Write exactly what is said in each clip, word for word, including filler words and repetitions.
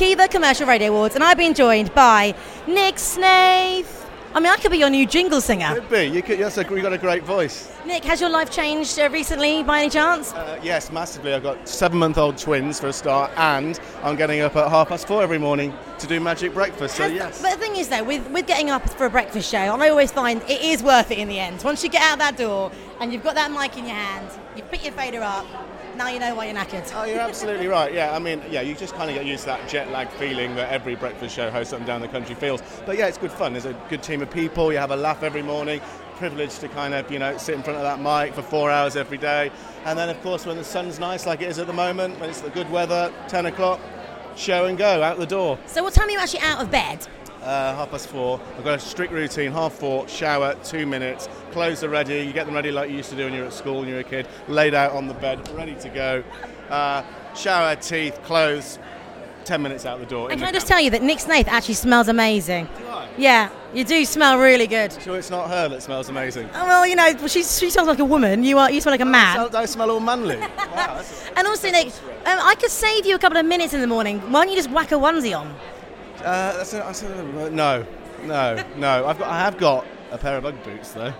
Kiva Commercial Radio Awards, and I've been joined by Nick Snaith. I mean, I could be your new jingle singer. Could be. You could. Yes, you've got a great voice. Nick, has your life changed uh, recently, by any chance? Uh, yes, massively. I've got seven-month-old twins for a start, and I'm getting up at half past four every morning to do Magic Breakfast. So Has, yes. But the thing is, though, with with getting up for a breakfast show, I always find it is worth it in the end. Once you get out that door and you've got that mic in your hand, you pick your fader up. Now you know why you're knackered. Oh, you're absolutely right. Yeah, I mean, yeah, you just kind of get used to that jet lag feeling that every breakfast show host up and down the country feels. But yeah, it's good fun. There's a good team of people. You have a laugh every morning. Privileged to kind of, you know, sit in front of that mic for four hours every day. And then, of course, when the sun's nice, like it is at the moment, when it's the good weather, ten o'clock, show and go, out the door. So what time are you actually out of bed? Uh, half past four. I've got a strict routine. Half four, shower, two minutes. Clothes are ready. You get them ready like you used to do when you were at school when you were a kid. Laid out on the bed, ready to go. Uh, shower, teeth, clothes. Ten minutes out the door. And can I just tell you that Nick Snaith actually smells amazing? Do I? Yeah, you do smell really good. Sure, it's not her that smells amazing. Oh, well, you know, she she smells like a woman. You are you smell like a man. I smell, I smell all manly. Wow, that's a, And also, Nick, um, I could save you a couple of minutes in the morning. Why don't you just whack a onesie on? uh, that's a, that's a, no, no, no. I've got. I have got a pair of Ugg boots though.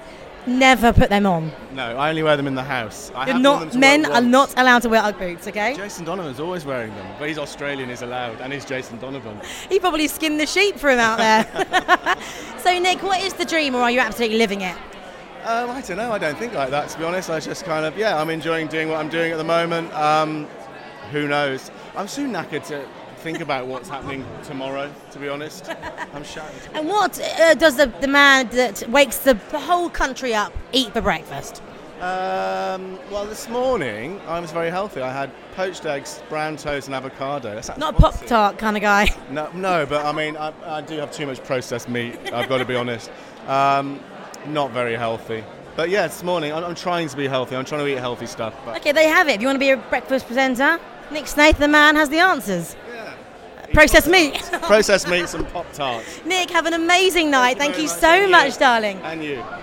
Never put them on. No, I only wear them in the house. I You're have not, worn them to men work are once. not allowed to wear Ugg boots, okay? Jason Donovan's always wearing them, but he's Australian, he's allowed, and he's Jason Donovan. He probably skinned the sheep for him out there. So, Nick, what is the dream, or are you absolutely living it? Um, I don't know, I don't think like that, to be honest. I just kind of, yeah, I'm enjoying doing what I'm doing at the moment. Um, who knows? I'm so knackered to think about what's happening tomorrow, to be honest. I'm shattered. And what uh, does the, the man that wakes the, the whole country up eat for breakfast? Um, well, this morning I was very healthy. I had poached eggs, brown toast, and avocado. That sounds Not a fancy. Pop-Tart kind of guy. No, no, but I mean, I, I do have too much processed meat, I've got to be honest. Um, not very healthy. But yeah, this morning I'm, I'm trying to be healthy. I'm trying to eat healthy stuff. But Okay, there you have it. If you want to be a breakfast presenter, Nick Snaith, the man, has the answers. yeah. Processed meat. Processed meats and Pop-Tarts. Nick, have an amazing night. Thank very you much. so And you. much, darling. And you.